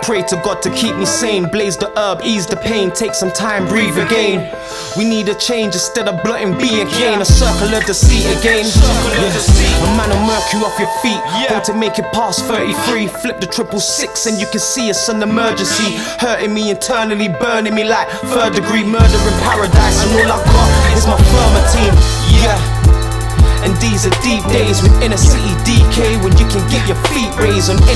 pray to God to keep me sane. Blaze the herb, ease the pain, take some time, breathe again. We need a change instead of blotting being Kane. A circle of deceit again. A man will murk you off your feet. Go to make it past 33. Flip the 666 and you can see it's an emergency. Hurting me internally, burning me like third degree murder in paradise. And all I've got is my firmer team. And these are deep days with inner city DK, when you can get your feet raised on